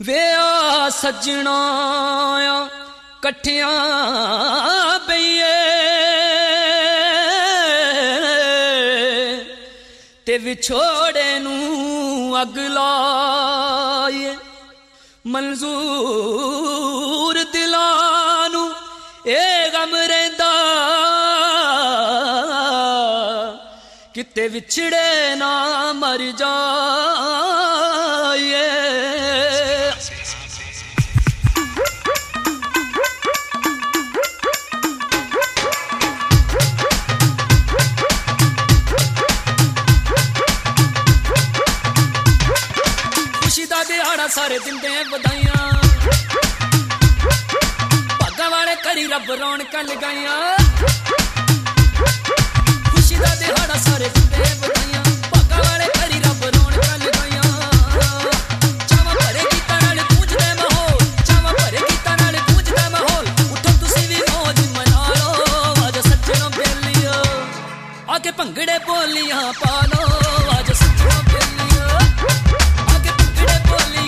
वे आ सजना कठिया बईए ते विछोड़े नू अगलाए मंजूर दिलानू ए गम रहिंदा किते विछड़े ना मर जाए। सारे दिंदे बधाइयां भागा वाले करी रब रौनकां लगाइयां खुशी दा दिहाड़ा सारे दिंदे बधाइयां भागा वाले करी रब रौनकां लगाइयां चावा भरे गीतां नाल गूंजदा माहौल चावा भरे गीतां नाल गूंजदा माहौल उठो तुसीं भी मौज मना लो आज सज्जनों बेलियो आके भंगड़े बोलियां पा लो आज सज्जनों बेलियो आके भंगड़े बोलियां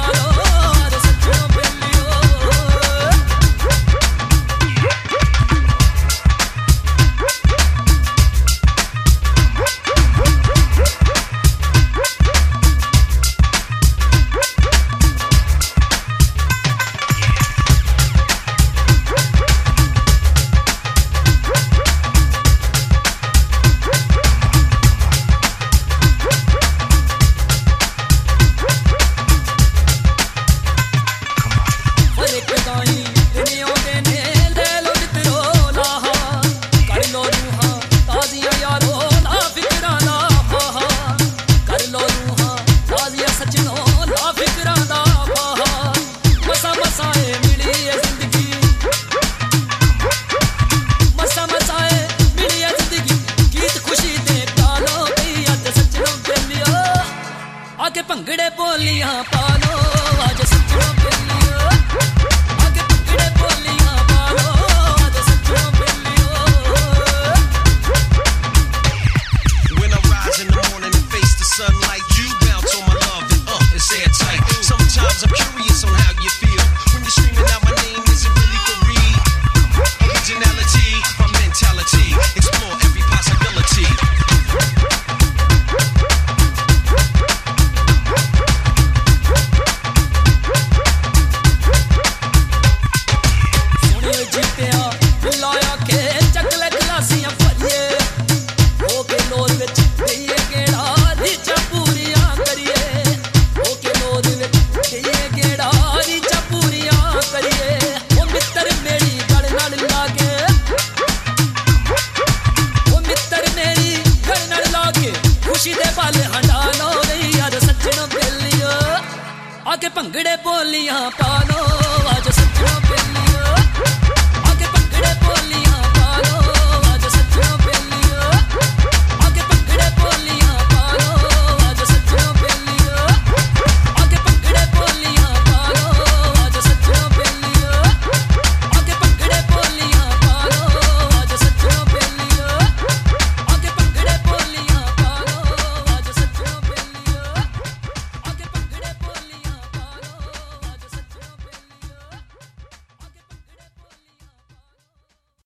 आके भंगड़े बोलियां पा लो आज सज्जनों बेलियो आके भंगड़े बोलियां पा लो आज सज्जनों बेलियो। When I rise in the morning and face the sunlight, you bounce on my love and say it tight. Sometimes I'm curious on how you feel when you're screaming out my name. Is it really for real? Originality, my mentality, explore every possibility. आके भंगड़े बोलियां पा लो